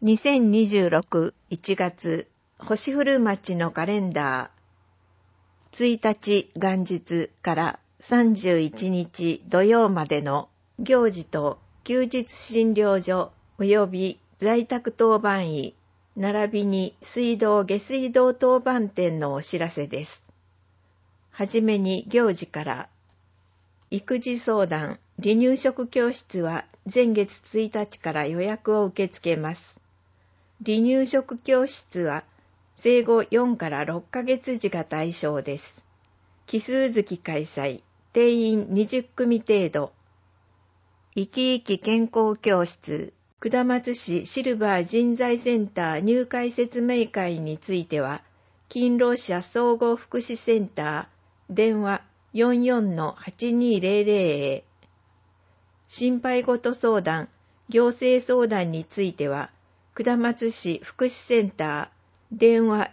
2026-1月星降町のカレンダー、1日元日から31日土曜までの行事と休日診療所及び在宅当番医並びに水道下水道当番店のお知らせです。はじめに行事から、育児相談離乳食教室は前月1日から予約を受け付けます。離乳食教室は生後4から6ヶ月児が対象です。奇数月開催、定員20組程度。生き生き健康教室、下松市シルバー人材センター入会説明会については、勤労者総合福祉センター、電話 44-8200 へ。心配事相談、行政相談については、下松市福祉センター、電話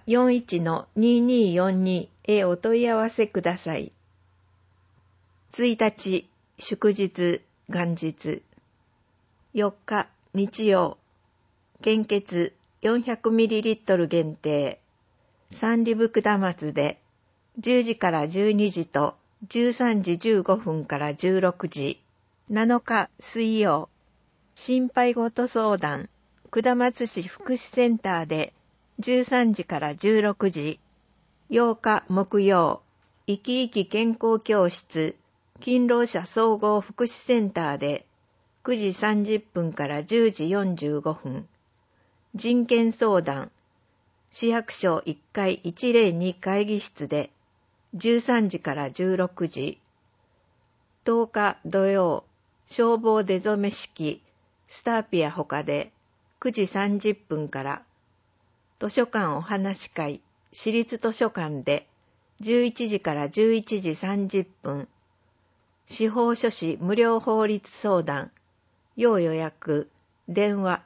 41-2242 へお問い合わせください。1日、祝日、元日。4日、日曜。献血 400ml 限定。三里部下松で、10時から12時と13時15分から16時。7日、水曜。心配事相談。下松市福祉センターで13時から16時。8日木曜、生き生き健康教室、勤労者総合福祉センターで9時30分から10時45分。人権相談、市役所1階102会議室で13時から16時。10日土曜、消防出初め式、スターピア他で9時30分から、図書館お話会、市立図書館で11時から11時30分、司法書士無料法律相談、要予約、電話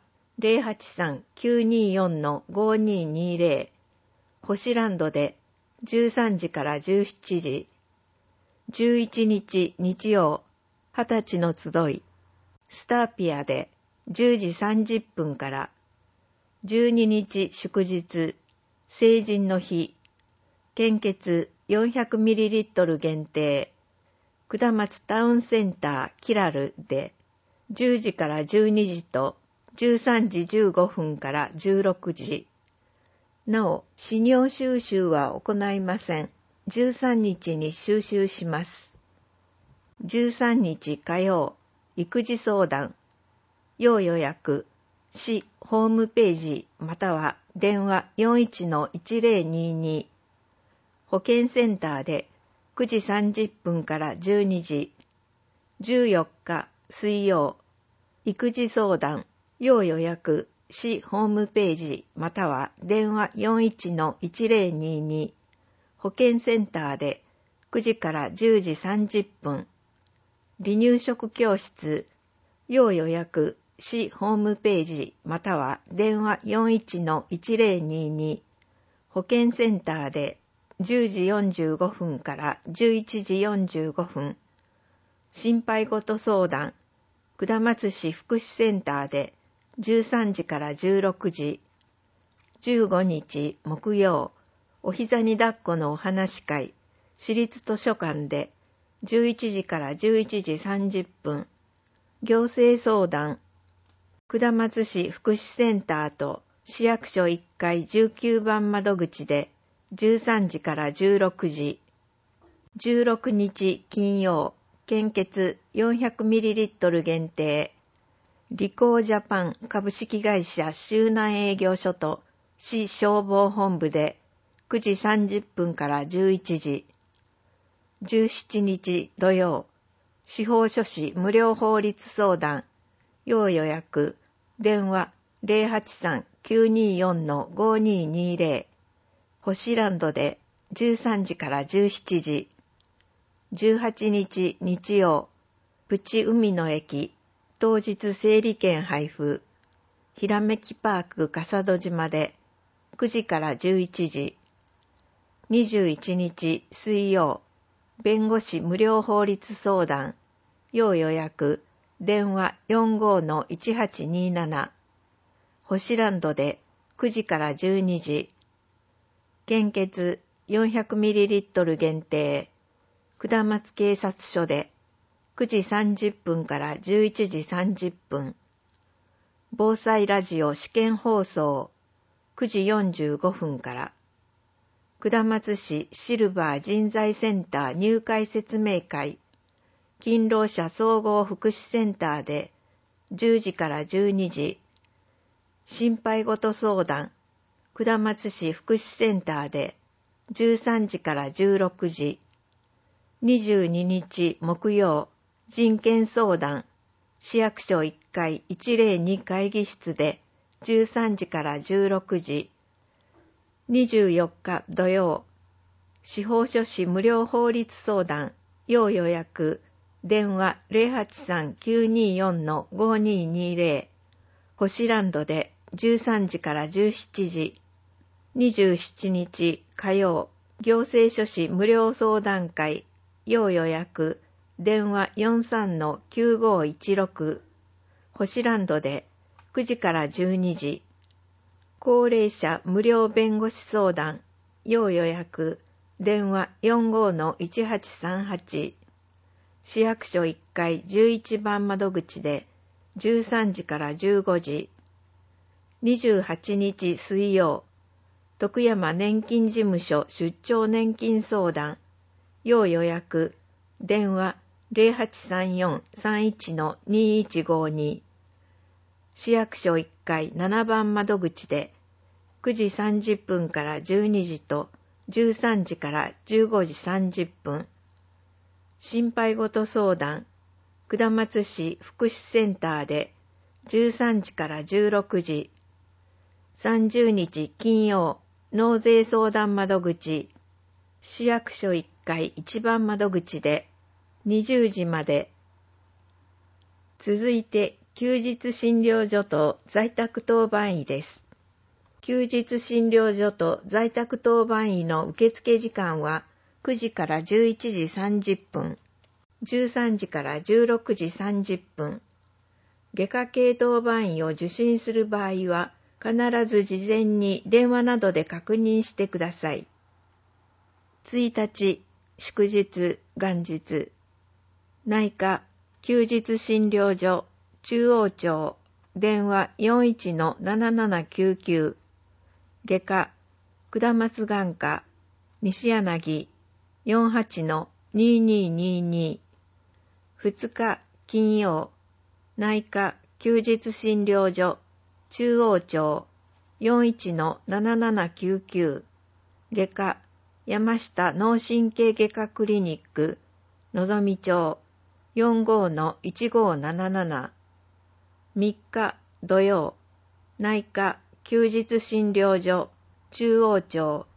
083-924-5220、星ランドで13時から17時、11日日曜、20歳の集い、スターピアで10時30分から、12日祝日、成人の日、献血 400ml 限定、下松タウンセンターキラルで、10時から12時と13時15分から16時。なお、資料収集は行いません。13日に収集します。13日火曜、育児相談。要予約、市ホームページまたは電話 41-1022。保健センターで9時30分から12時。14日水曜、育児相談、要予約、市ホームページまたは電話 41-1022。保健センターで9時から10時30分。離乳食教室、要予約、市ホームページまたは電話 41-1022。保健センターで10時45分から11時45分。心配事相談、下松市福祉センターで13時から16時。15日木曜、お膝に抱っこのお話会、市立図書館で11時から11時30分。行政相談、下松市福祉センターと市役所1階19番窓口で13時から16時。16日金曜、献血 400ml 限定。リコージャパン株式会社周南営業所と市消防本部で9時30分から11時。17日土曜、司法書士無料法律相談、要予約、電話 083-924-5220。星ランドで13時から17時。18日日曜、プチ海の駅、当日整理券配布。ひらめきパーク笠戸島で9時から11時。21日水曜、弁護士無料法律相談、要予約、電話 45-1827。 星ランドで9時から12時。献血 400ml 限定。下松警察署で9時30分から11時30分。防災ラジオ試験放送9時45分から。下松市シルバー人材センター入会説明会。勤労者総合福祉センターで10時から12時。心配事相談。下松市福祉センターで13時から16時。22日木曜、人権相談。市役所1階102会議室で13時から16時。24日土曜、司法書士無料法律相談。要予約。電話 083-924-5220。星ランドで13時から17時。27日火曜、行政書士無料相談会。要予約。電話 43-9516。星ランドで9時から12時。高齢者無料弁護士相談。要予約。電話 45-1838。市役所1階11番窓口で13時から15時。28日水曜、徳山年金事務所出張年金相談。要予約。電話 0834-31-2152。市役所1階7番窓口で9時30分から12時と13時から15時30分。心配事相談。下松市福祉センターで13時から16時。30日金曜、納税相談窓口。市役所1階1番窓口で20時まで。続いて休日診療所と在宅当番医です。休日診療所と在宅当番医の受付時間は9時から11時30分、13時から16時30分。外科系当番医を受診する場合は必ず事前に電話などで確認してください。1日、祝日、元日。内科、休日診療所、中央町、電話 41-7799。外科、下松眼科、西柳、48-2222。2日、金曜、内科、休日診療所、中央町 41-7799。外科、山下脳神経外科クリニック、のぞみ町 45-1577。3日土曜、内科休日診療所、中央町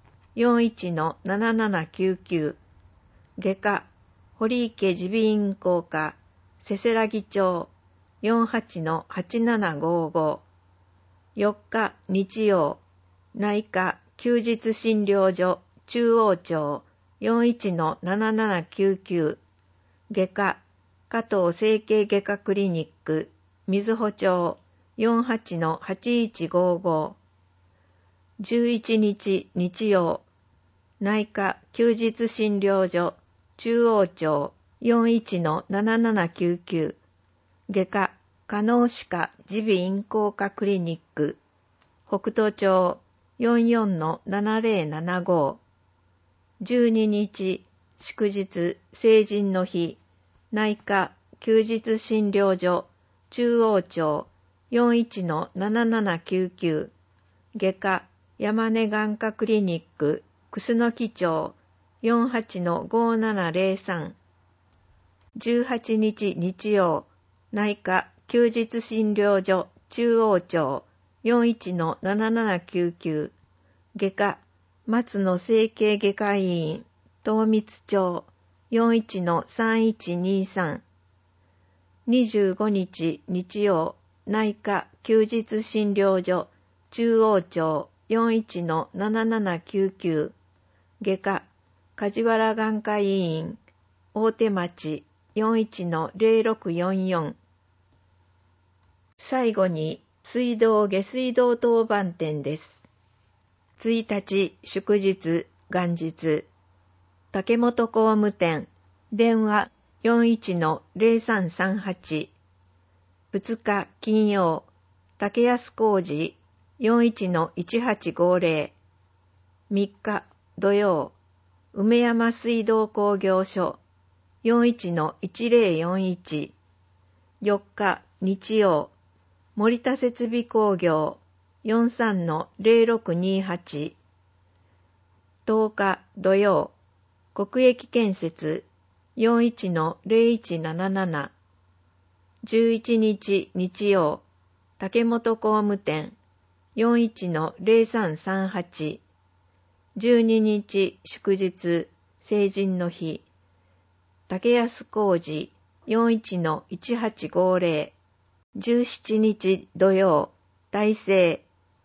41-7799。外科、堀池耳鼻咽喉科、せせらぎ町 48-8755。4日日曜、内科休日診療所、中央町 41-7799。外科、加藤整形外科クリニック、瑞穂町 48-8155。11日日曜、内科休日診療所、中央町 41-7799。外科、加納歯科耳鼻咽喉科クリニック、北斗町 44-7075。12日祝日成人の日、内科休日診療所、中央町 41-7799。外科、山根眼科クリニック、楠木町 48-5703。18日日曜、内科休日診療所、中央町 41-7799。外科、松野整形外科医院、東光町 41-3123。25日日曜、内科休日診療所、中央町 41-7799。外科、梶原眼科医院、大手町 41-0644。最後に、 水道下水道当番店です。1日祝日元日、竹本工務店、電話 41-0338。2日金曜、竹安工事 41-1850。3日土曜、梅山水道工業所 41-1041。4日日曜、森田設備工業 43-0628。10日土曜、国益建設 41-0177。11日日曜、竹本工務店 41-0338。12日祝日、成人の日、竹安工事 41-1850。17日土曜、大成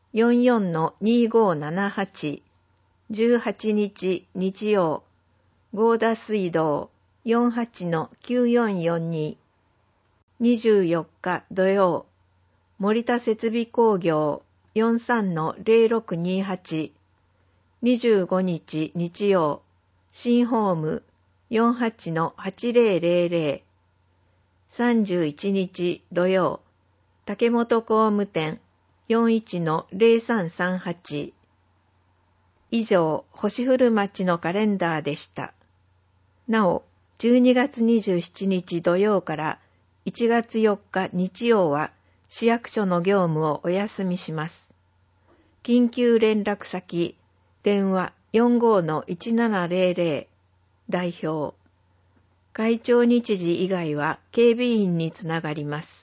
44-2578。18日日曜、合田水道 48-9442。24日土曜、森田設備工業 43-0628。25日日曜、新ホーム 48-8000。31日土曜、竹本工務店 41-0338。以上、星降町のカレンダーでした。なお、12月27日土曜から1月4日日曜は市役所の業務をお休みします。緊急連絡先、電話 45-1700。代表。会長日時以外は警備員につながります。